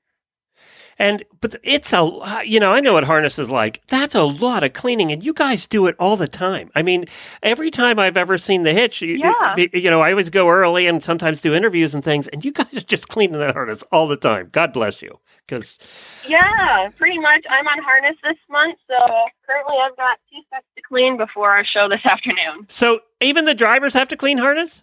But it's a, I know what harness is like. That's a lot of cleaning, and you guys do it all the time. I mean, every time I've ever seen the hitch, I always go early and sometimes do interviews and things, and you guys are just cleaning that harness all the time. God bless you. Yeah, pretty much. I'm on harness this month, so currently I've got 2 sets to clean before our show this afternoon. So even the drivers have to clean harness?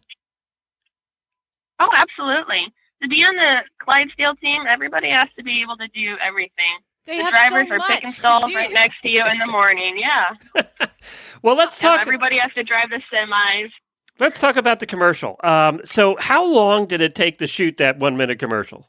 Oh, absolutely. To be on the Clydesdale team, everybody has to be able to do everything. The drivers are picking stalls right next to you in the morning. Yeah. Well, let's talk. Everybody has to drive the semis. Let's talk about the commercial. So how long did it take to shoot that 1-minute commercial?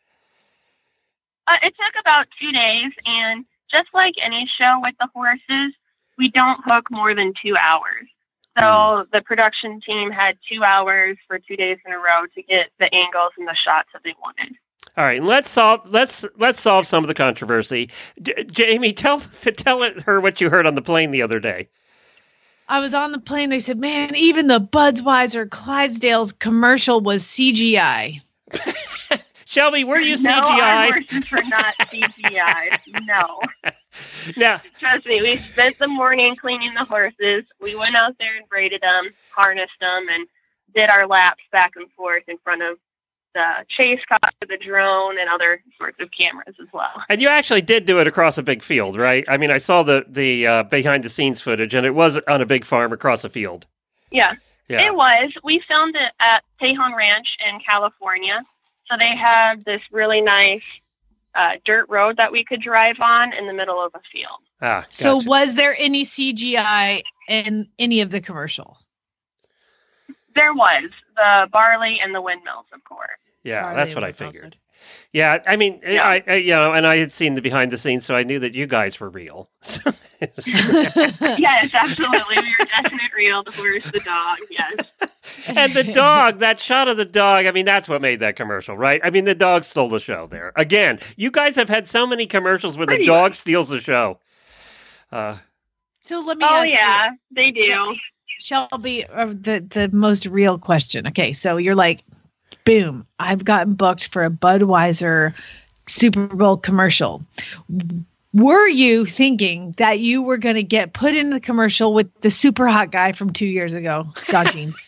It took about 2 days, and just like any show with the horses, we don't hook more than 2 hours. So the production team had 2 hours for 2 days in a row to get the angles and the shots that they wanted. All right, and let's solve some of the controversy. Jamie, tell her what you heard on the plane the other day. I was on the plane. They said, "Man, even the Budweiser Clydesdale's commercial was CGI." Shelby, were you CGI? No, our horses were not CGI. No. Now, trust me, we spent the morning cleaning the horses. We went out there and braided them, harnessed them, and did our laps back and forth in front of the chase car, the drone, and other sorts of cameras as well. And you actually did do it across a big field, right? I mean, I saw the behind-the-scenes footage, and it was on a big farm across a field. Yeah, it was. We filmed it at Tejon Ranch in California. So they have this really nice dirt road that we could drive on in the middle of a field. Gotcha. So was there any CGI in any of the commercial? There was. The barley and the windmills, of course. Yeah, Barley that's what I and windmills. figured. Yeah, I mean, Yeah. and I had seen the behind the scenes, so I knew that you guys were real. Yes, absolutely. We were definite real. The horse, the dog, yes. And the dog, that shot of the dog, I mean, that's what made that commercial, right? I mean, the dog stole the show there. Again, you guys have had so many commercials where the dog steals the show. So let me Oh, ask yeah, they do. Shelby, the most real question. Okay, so you're like, boom, I've gotten booked for a Budweiser Super Bowl commercial. Were you thinking that you were going to get put in the commercial with the super hot guy from 2 years ago, Dog Jeans?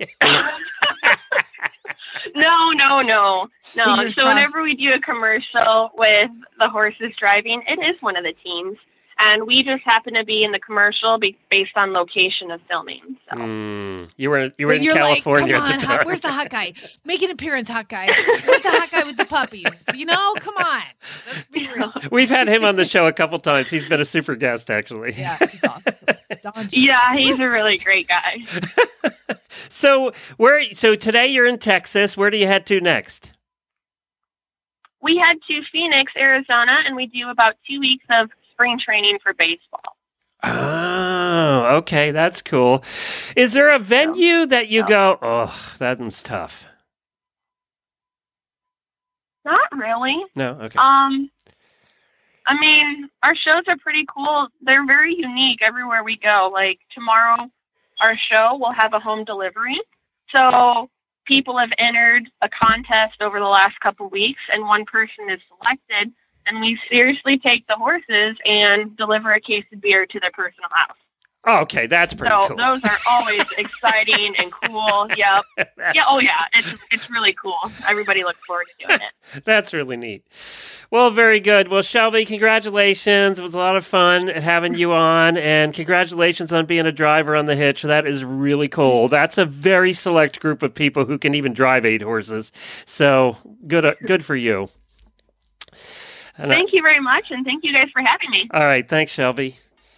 No. Fingers So crossed. whenever we do a commercial with the horses driving, it is one of the teams. And we just happened to be in the commercial based on location of filming. So. You were in California like, at the time. Where's the hot guy? Make an appearance, hot guy. Where's the hot guy with the puppies? You know, come on. Let's be real. We've had him on the show a couple times. He's been a super guest, actually. Yeah, he's awesome. Yeah, he's a really great guy. So today you're in Texas. Where do you head to next? We head to Phoenix, Arizona, and we do about 2 weeks of spring training for baseball. Oh, okay. That's cool. Is there a venue that you go, oh, that one's tough? Not really. No? Okay. I mean, our shows are pretty cool. They're very unique everywhere we go. Like tomorrow, our show will have a home delivery. So people have entered a contest over the last couple weeks, and one person is selected. And we seriously take the horses and deliver a case of beer to their personal house. Oh, okay, that's pretty cool. So those are always exciting and cool. Yep. Yeah. Oh, yeah. It's really cool. Everybody looks forward to doing it. That's really neat. Well, very good. Well, Shelby, congratulations. It was a lot of fun having you on, and congratulations on being a driver on the Hitch. That is really cool. That's a very select group of people who can even drive 8 horses. So good for you. And thank you very much, and thank you guys for having me. All right, thanks, Shelby.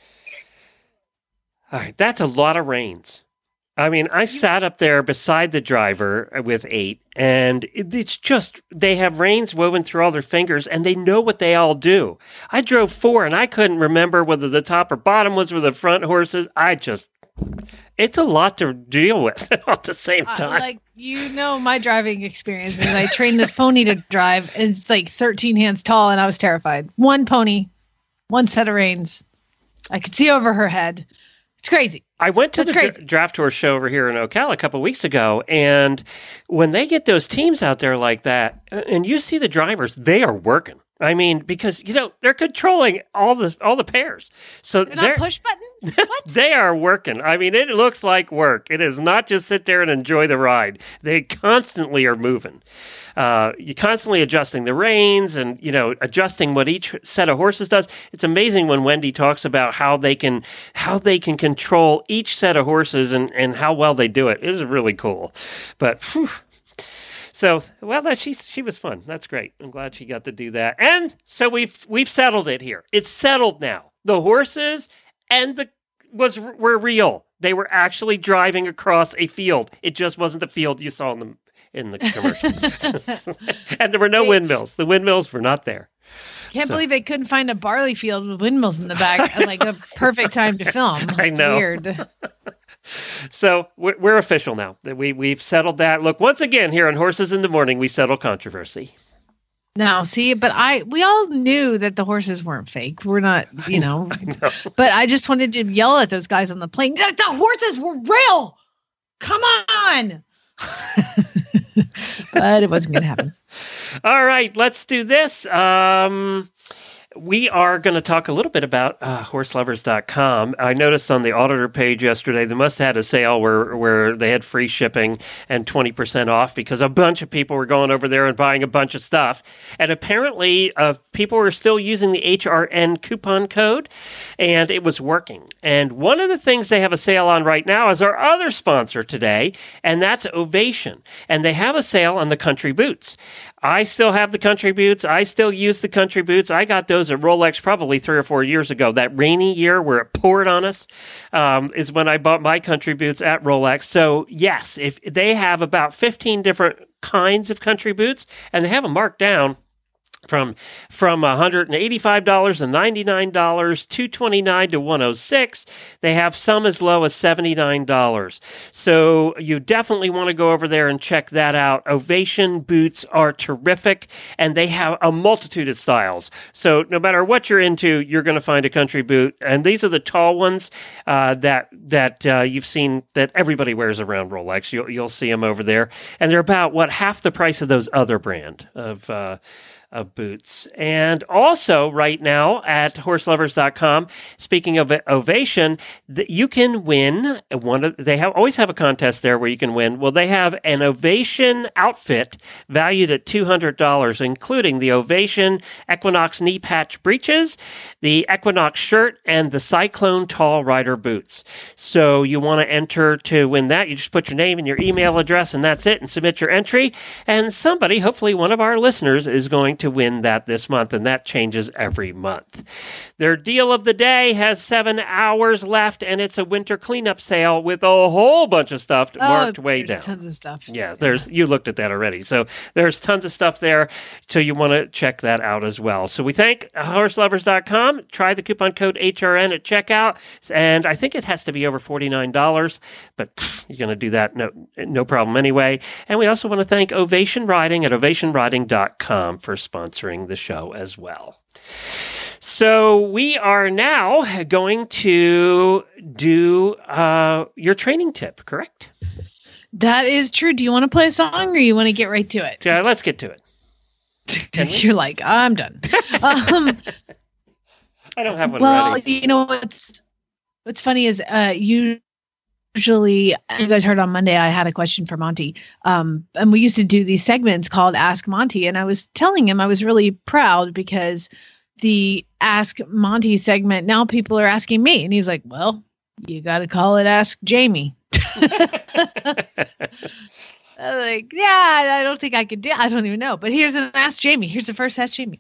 All right, that's a lot of reins. I mean, I sat up there beside the driver with 8, and it's just, they have reins woven through all their fingers, and they know what they all do. I drove 4, and I couldn't remember whether the top or bottom was with the front horses. It's a lot to deal with at the same time. My driving experience is I trained this pony to drive, and it's like 13 hands tall, and I was terrified. One pony, one set of reins. I could see over her head. It's crazy. I went to the draft horse show over here in Ocala a couple of weeks ago, and when they get those teams out there like that, and you see the drivers, they are working. I mean, because they're controlling all the pairs, so they're not push button. What? They are working. I mean, it looks like work. It is not just sit there and enjoy the ride. They constantly are moving. You're constantly adjusting the reins and adjusting what each set of horses does. It's amazing when Wendy talks about how they can control each set of horses and how well they do it. It is really cool. But whew. So, she was fun. That's great. I'm glad she got to do that. And so we've settled it here. It's settled now. The horses and were real. They were actually driving across a field. It just wasn't the field you saw in the commercial. And there were no windmills. The windmills were not there. Can't believe they couldn't find a barley field with windmills in the back at like a perfect time to film. I know. Weird. So we're official now. We've settled that. Look, once again, here on Horses in the Morning, we settle controversy. Now, see, but we all knew that the horses weren't fake. We're not, I know. But I just wanted to yell at those guys on the plane. The horses were real. Come on. But it wasn't going to happen. All right, let's do this. We are going to talk a little bit about horselovers.com. I noticed on the auditor page yesterday, they must have had a sale where they had free shipping and 20% off because a bunch of people were going over there and buying a bunch of stuff. And apparently, people were still using the HRN coupon code, and it was working. And one of the things they have a sale on right now is our other sponsor today, and that's Ovation. And they have a sale on the Country Boots. I still have the Country Boots. I still use the Country Boots. I got those at Rolex probably 3 or 4 years ago. That rainy year where it poured on us is when I bought my Country Boots at Rolex. So yes, if they have about 15 different kinds of Country Boots, and they have them marked down from $185 to $99, $229 to $106. They have some as low as $79. So you definitely want to go over there and check that out. Ovation boots are terrific, and they have a multitude of styles. So no matter what you're into, you're going to find a Country Boot. And these are the tall ones that you've seen that everybody wears around Rolex. You'll see them over there, and they're about half the price of those other brand of of boots. And also right now at horselovers.com, speaking of Ovation, you can win always have a contest there where you can win. Well, they have an Ovation outfit valued at $200, including the Ovation Equinox knee patch breeches, the Equinox shirt, and the Cyclone Tall Rider boots. So you want to enter to win that. You just put your name and your email address, and that's it, and submit your entry. And somebody, hopefully one of our listeners, is going to win that this month, and that changes every month. Their deal of the day has 7 hours left, and it's a winter cleanup sale with a whole bunch of stuff marked way down. Tons of stuff. Yeah, you looked at that already. So there's tons of stuff there. So you want to check that out as well. So we thank horselovers.com. Try the coupon code HRN at checkout. And I think it has to be over $49, but you're going to do that. No problem anyway. And we also want to thank Ovation Riding at ovationriding.com for sponsoring the show as well. So we are now going to do your training tip, correct? That is true. Do you want to play a song or you want to get right to it? Yeah, let's get to it. You're like, I'm done. I don't have one ready. Well, you know what's funny is usually, you guys heard on Monday, I had a question for Monty. And we used to do these segments called Ask Monty. And I was telling him I was really proud because the Ask Monty segment, now people are asking me. And he's like, well, you got to call it Ask Jamie. I'm like, yeah, I don't think I could do it. I don't even know. But here's an Ask Jamie. Here's the first Ask Jamie.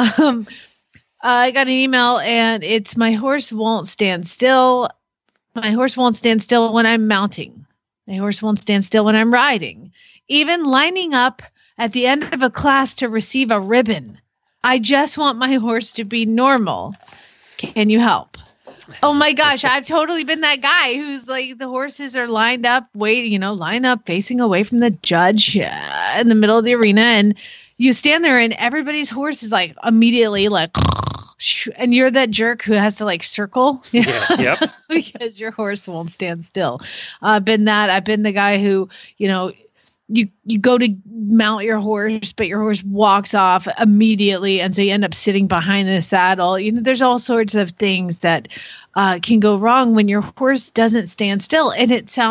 I got an email and it's my horse won't stand still. My horse won't stand still when I'm mounting. My horse won't stand still when I'm riding. Even lining up at the end of a class to receive a ribbon. I just want my horse to be normal. Can you help? Oh my gosh, I've totally been that guy who's like, the horses are lined up, line up facing away from the judge in the middle of the arena. And you stand there and everybody's horse is like immediately like, and you're that jerk who has to like circle yep. because your horse won't stand still. I've been the guy who, you go to mount your horse, but your horse walks off immediately. And so you end up sitting behind the saddle. There's all sorts of things that can go wrong when your horse doesn't stand still. And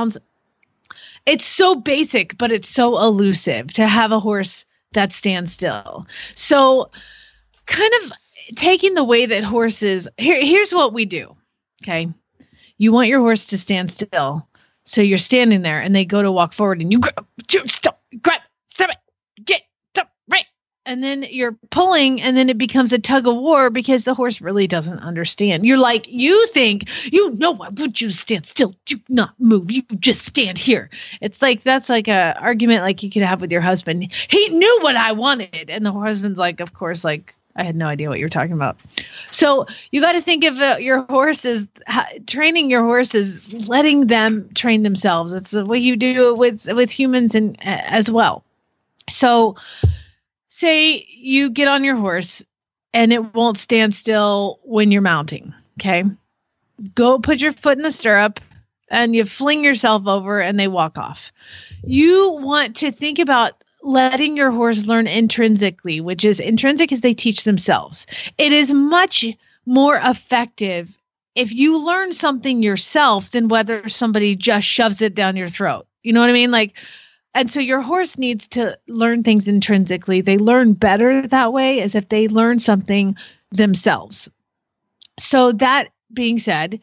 it's so basic, but it's so elusive to have a horse that stands still. So kind of taking the way that horses, here's what we do. Okay. You want your horse to stand still. So you're standing there and they go to walk forward and you grab, stop, get, stop, right. And then you're pulling and then it becomes a tug of war because the horse really doesn't understand. You're like, you think, why would you stand still? Do not move. You just stand here. It's like, that's like a argument like you could have with your husband. He knew what I wanted. And the husband's like, of course, like, I had no idea what you were talking about. So you got to think of your horses, training your horses, letting them train themselves. It's the way you do it with humans and as well. So say you get on your horse and it won't stand still when you're mounting. Okay. Go put your foot in the stirrup and you fling yourself over and they walk off. You want to think about letting your horse learn intrinsically, which is intrinsic is they teach themselves. It is much more effective if you learn something yourself than whether somebody just shoves it down your throat. You know what I mean? And so your horse needs to learn things intrinsically. They learn better that way as if they learn something themselves. So that being said,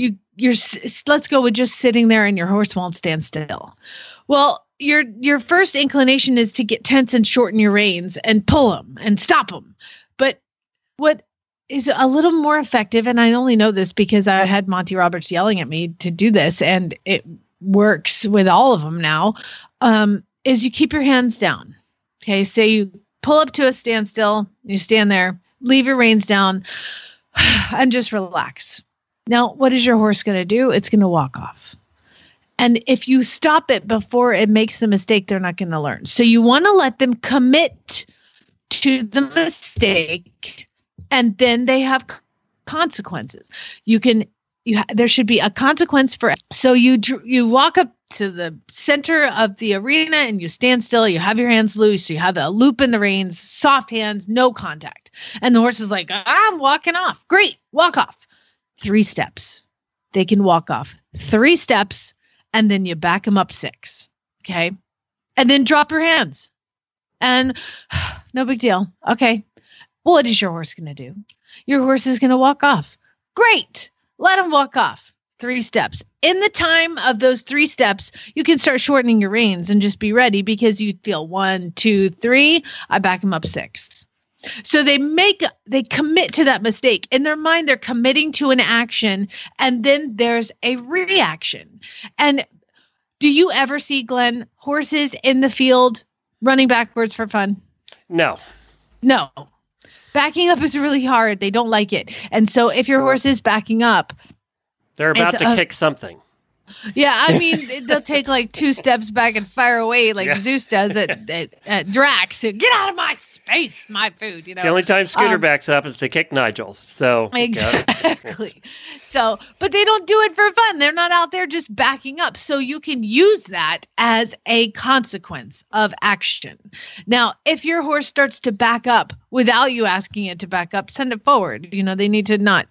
let's go with just sitting there and your horse won't stand still. Well, your first inclination is to get tense and shorten your reins and pull them and stop them. But what is a little more effective, and I only know this because I had Monty Roberts yelling at me to do this, and it works with all of them now, is you keep your hands down. Okay, say you pull up to a standstill, you stand there, leave your reins down, and just relax. Now, what is your horse going to do? It's going to walk off. And if you stop it before it makes the mistake, they're not going to learn. So you want to let them commit to the mistake, and then they have consequences. You can there should be a consequence for it. So you walk up to the center of the arena and you stand still. You have your hands loose. You have a loop in the reins, soft hands, no contact. And the horse is like, I'm walking off. Great, walk off. 3 steps. They can walk off 3 steps, and then you back them up 6. Okay, and then drop your hands, and no big deal. Okay, what is your horse going to do? Your horse is going to walk off. Great. Let him walk off 3 steps. In the time of those 3 steps, you can start shortening your reins and just be ready because you feel 1, 2, 3. I back him up 6. So they commit to that mistake. In their mind, they're committing to an action, and then there's a reaction. And do you ever see, Glenn, horses in the field running backwards for fun? No. Backing up is really hard. They don't like it. And so if your horse is backing up, they're about to kick something. Yeah, I mean, they'll take like 2 steps back and fire away like Zeus does at Drax. Get out of my space, my food. The only time Scooter backs up is to kick Nigel. So exactly. So, but they don't do it for fun. They're not out there just backing up. So you can use that as a consequence of action. Now, if your horse starts to back up without you asking it to back up, send it forward. They need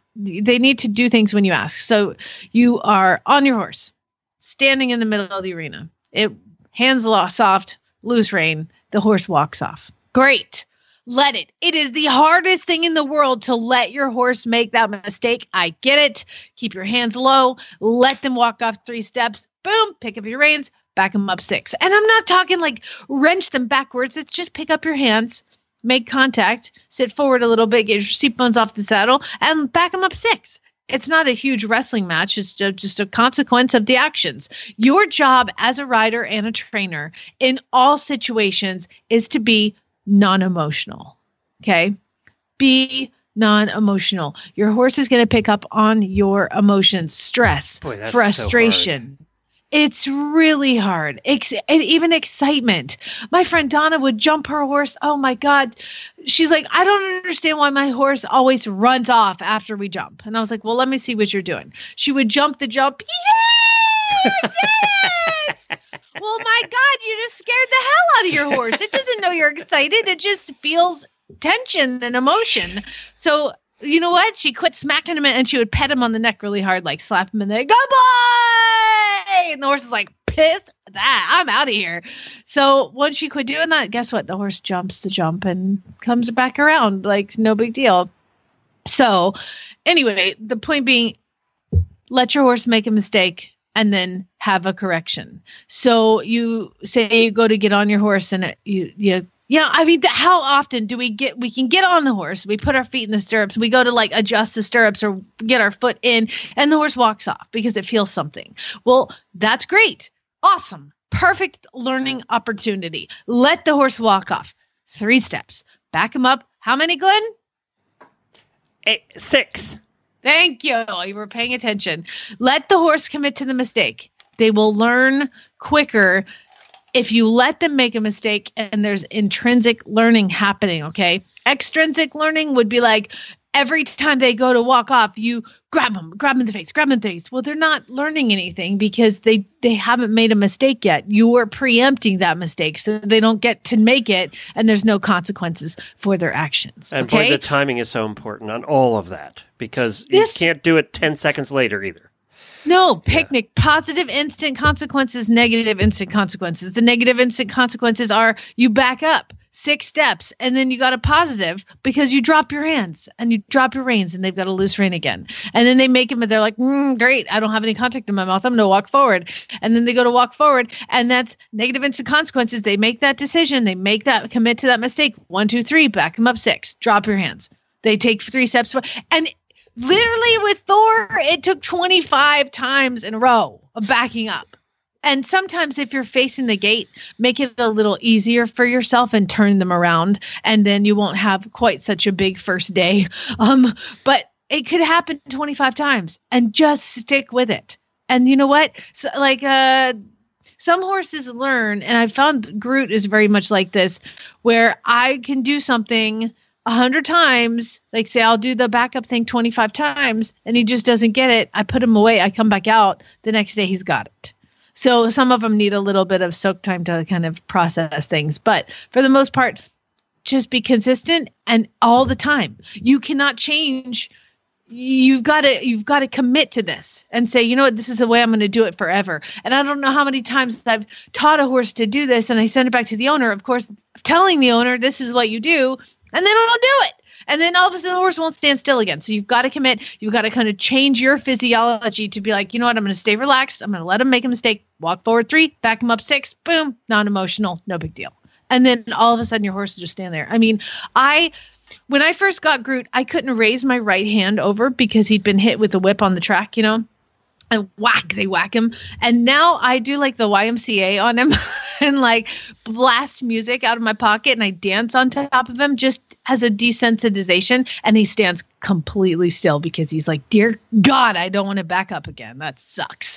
to do things when you ask. So you are on your horse, standing in the middle of the arena. Hands soft, loose rein. The horse walks off. Great. Let it. It is the hardest thing in the world to let your horse make that mistake. I get it. Keep your hands low. Let them walk off 3 steps. Boom. Pick up your reins. Back them up 6. And I'm not talking like wrench them backwards. It's just pick up your hands. Make contact, sit forward a little bit, get your seat bones off the saddle, and back them up 6. It's not a huge wrestling match. It's just a consequence of the actions. Your job as a rider and a trainer in all situations is to be non-emotional. Okay? Be non-emotional. Your horse is going to pick up on your emotions, stress, frustration. So it's really hard. And even excitement. My friend Donna would jump her horse. Oh my God. She's like, I don't understand why my horse always runs off after we jump. And I was like, well, let me see what you're doing. She would jump the jump. Yeah, yes. Well, my God, you just scared the hell out of your horse. It doesn't know you're excited. It just feels tension and emotion. So you know what? She quit smacking him and she would pet him on the neck really hard, like slap him in the good boy. And the horse is like, pissed that I'm out of here. So once she quit doing that, guess what? The horse jumps the jump and comes back around like no big deal. So anyway, the point being, let your horse make a mistake and then have a correction. So you say you go to get on your horse and I mean, how often do we can get on the horse, we put our feet in the stirrups, we go to like adjust the stirrups or get our foot in, and the horse walks off because it feels something. Well, that's great. Awesome. Perfect learning opportunity. Let the horse walk off. 3 steps. Back him up. How many, Glenn? 6. Thank you. You were paying attention. Let the horse commit to the mistake. They will learn quicker if you let them make a mistake and there's intrinsic learning happening, okay? Extrinsic learning would be like every time they go to walk off, you grab them in the face. Well, they're not learning anything because they haven't made a mistake yet. You are preempting that mistake so they don't get to make it and there's no consequences for their actions. And okay? boy, the timing is so important on all of that because you can't do it 10 seconds later either. No, picnic, positive instant consequences, negative instant consequences. The negative instant consequences are you back up 6 steps and then you got a positive because you drop your hands and you drop your reins and they've got a loose rein again. And then they make them and they're like, great, I don't have any contact in my mouth. I'm going to walk forward. And then they go to walk forward and that's negative instant consequences. They make that decision. They make that commit to that mistake. 1, 2, 3, back them up 6, drop your hands. They take 3 steps. And literally with Thor, it took 25 times in a row of backing up. And sometimes if you're facing the gate, make it a little easier for yourself and turn them around. And then you won't have quite such a big first day. But it could happen 25 times and just stick with it. And you know what? So, some horses learn, and I found Groot is very much like this, where I can do something 100 times, like say I'll do the backup thing 25 times and he just doesn't get it, I put him away, I come back out, the next day he's got it. So some of them need a little bit of soak time to kind of process things. But for the most part, just be consistent and all the time. You cannot change. You've got to commit to this and say, you know what, this is the way I'm going to do it forever. And I don't know how many times I've taught a horse to do this and I send it back to the owner, of course, telling the owner this is what you do, and they don't do it. And then all of a sudden the horse won't stand still again. So you've got to commit. You've got to kind of change your physiology to be like, you know what, I'm going to stay relaxed. I'm going to let him make a mistake. Walk forward 3, back him up 6, boom, non-emotional, no big deal. And then all of a sudden your horse will just stand there. I mean, when I first got Groot, I couldn't raise my right hand over because he'd been hit with the whip on the track, you know, and they whack him. And now I do like the YMCA on him and like blast music out of my pocket and I dance on top of him just as a desensitization. And he stands completely still because he's like, dear God, I don't want to back up again. That sucks.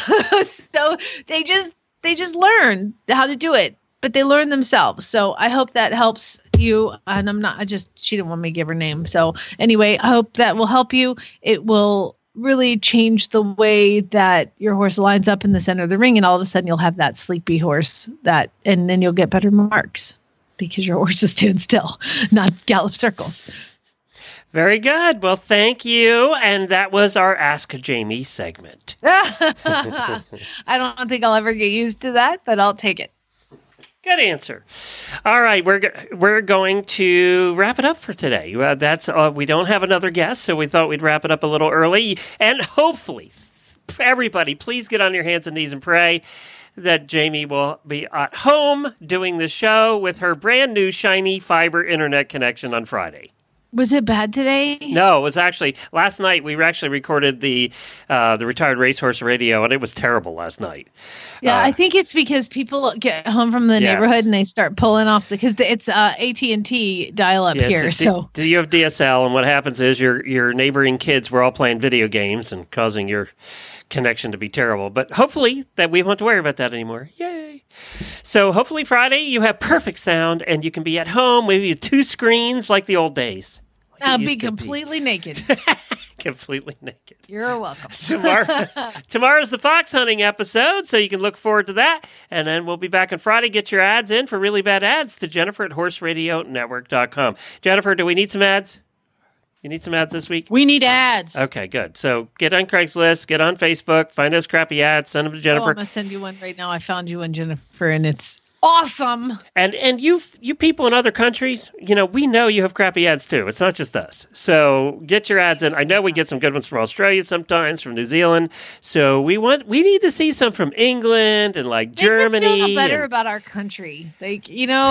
So they just learn how to do it, but they learn themselves. So I hope that helps you. And she didn't want me to give her name. So anyway, I hope that will help you. It will really change the way that your horse lines up in the center of the ring. And all of a sudden you'll have that sleepy horse and then you'll get better marks because your horse is standing still, not gallop circles. Very good. Well, thank you. And that was our Ask Jamie segment. I don't think I'll ever get used to that, but I'll take it. Good answer. All right, we're going to wrap it up for today. We don't have another guest, so we thought we'd wrap it up a little early. And hopefully, everybody, please get on your hands and knees and pray that Jamie will be at home doing the show with her brand new shiny fiber internet connection on Friday. Was it bad today? No, it was actually last night. We actually recorded the Retired Racehorse Radio, and it was terrible last night. Yeah, I think it's because people get home from the neighborhood and they start pulling off because it's AT&T dial-up here. So you have DSL, and what happens is your neighboring kids were all playing video games and causing your connection to be terrible. But hopefully that we won't have to worry about that anymore. Yay! So hopefully Friday you have perfect sound and you can be at home, maybe 2 screens like the old days. I'll be completely naked. Completely naked. You're welcome. Tomorrow's the fox hunting episode, so you can look forward to that. And then we'll be back on Friday. Get your ads in for really bad ads to Jennifer at horseradionetwork.com. Jennifer, do we need some ads? You need some ads this week? We need ads. Okay, good. So get on Craigslist, get on Facebook, find those crappy ads, send them to Jennifer. I'm going to send you one right now. I found you one, Jennifer, and it's awesome. And you people in other countries, we know you have crappy ads too. It's not just us. So get your ads in. I know we get some good ones from Australia sometimes, from New Zealand. So we need to see some from England and like Germany. Make us feel better about our country. Like,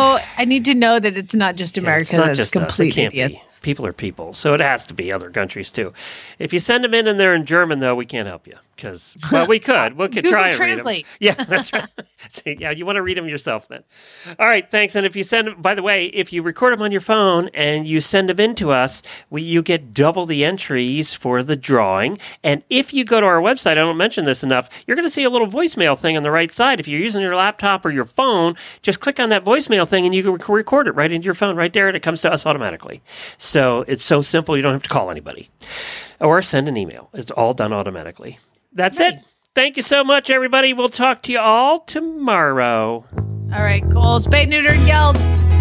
I need to know that it's not just America. It's not that's just complete us. It can't idiot. be. People are people. So it has to be other countries too. If you send them in and they're in German, though, we can't help you. Because, we could. We could try and Translate. read them. Yeah, that's right. So, you want to read them yourself then. All right, thanks. And if you send them, by the way, if you record them on your phone and you send them in to us, you get double the entries for the drawing. And if you go to our website, I don't mention this enough, you're going to see a little voicemail thing on the right side. If you're using your laptop or your phone, just click on that voicemail thing and you can record it right into your phone right there and it comes to us automatically. So it's so simple, you don't have to call anybody or send an email. It's all done automatically. That's it. Thank you so much, everybody. We'll talk to you all tomorrow. All right, cool. Spay, neuter, and geld.